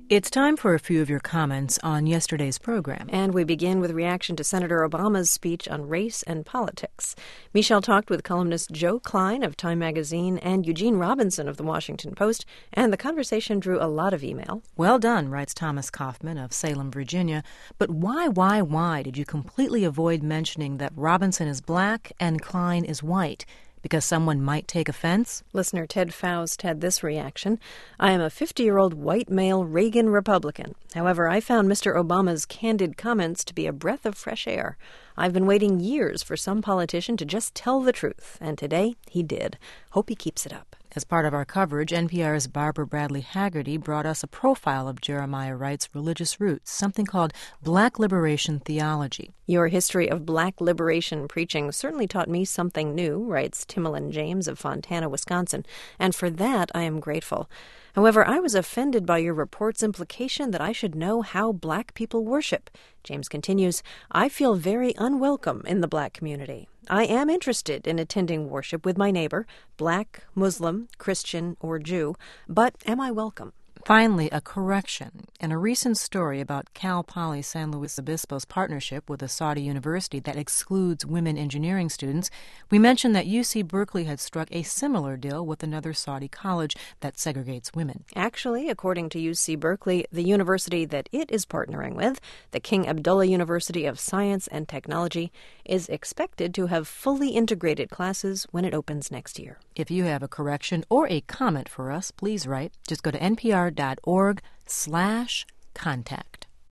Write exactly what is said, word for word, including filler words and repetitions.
It's time for a few of your comments on yesterday's program. And we begin with reaction to Senator Obama's speech on race and politics. Michelle talked with columnist Joe Klein of Time Magazine and Eugene Robinson of The Washington Post, and the conversation drew a lot of email. Well done, writes Thomas Kaufman of Salem, Virginia. But why, why, why did you completely avoid mentioning that Robinson is black and Klein is white? Because someone might take offense? Listener Ted Faust had this reaction. I am a fifty-year-old white male Reagan Republican. However, I found Mister Obama's candid comments to be a breath of fresh air. I've been waiting years for some politician to just tell the truth, and today he did. Hope he keeps it up. As part of our coverage, N P R's Barbara Bradley Haggerty brought us a profile of Jeremiah Wright's religious roots, something called Black Liberation Theology. Your history of black liberation preaching certainly taught me something new, writes Timolyn James of Fontana, Wisconsin, and for that I am grateful. However, I was offended by your report's implication that I should know how black people worship. James continues, I feel very unwelcome in the black community. I am interested in attending worship with my neighbor, black, Muslim, Christian, or Jew, but am I welcome? Finally, a correction. In a recent story about Cal Poly San Luis Obispo's partnership with a Saudi university that excludes women engineering students, we mentioned that U C Berkeley had struck a similar deal with another Saudi college that segregates women. Actually, according to U C Berkeley, the university that it is partnering with, the King Abdullah University of Science and Technology, is expected to have fully integrated classes when it opens next year. If you have a correction or a comment for us, please write. Just go to N P R dot org slash contact.